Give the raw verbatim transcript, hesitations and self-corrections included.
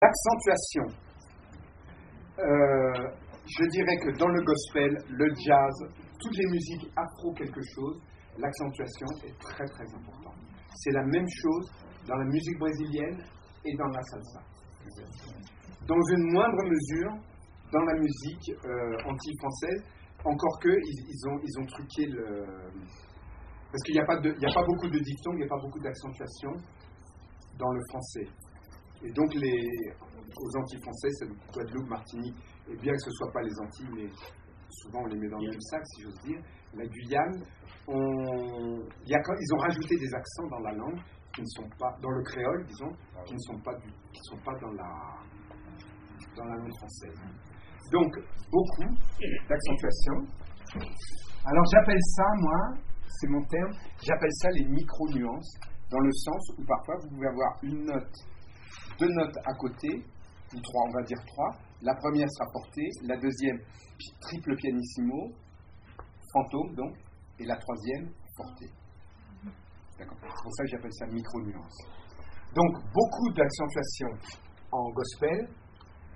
L'accentuation. Euh, je dirais que dans le gospel, le jazz, toutes les musiques afro quelque chose, l'accentuation est très très importante. C'est la même chose dans la musique brésilienne et dans la salsa. Dans une moindre mesure, dans la musique euh, anti-française, encore que ils, ils, ont, ils ont truqué le... Parce qu'il n'y a, a pas beaucoup de diphtongues, il n'y a pas beaucoup d'accentuation dans le français. Et donc, les, aux Antilles françaises, c'est Guadeloupe, Martinique, et bien que ce ne soit pas les Antilles, mais souvent on les met dans le même sac, si j'ose dire, la Guyane, on, y a, ils ont rajouté des accents dans la langue qui ne sont pas, dans le créole, disons, qui ne sont pas, du, qui sont pas dans, la, dans la langue française. Donc, beaucoup d'accentuation. Alors, j'appelle ça, moi, c'est mon terme, j'appelle ça les micro-nuances, dans le sens où parfois vous pouvez avoir une note, deux notes à côté, ou trois, on va dire trois. La première sera portée, la deuxième triple pianissimo, fantôme donc, et la troisième portée. D'accord. C'est pour ça que j'appelle ça micro-nuance. Donc beaucoup d'accentuation en gospel,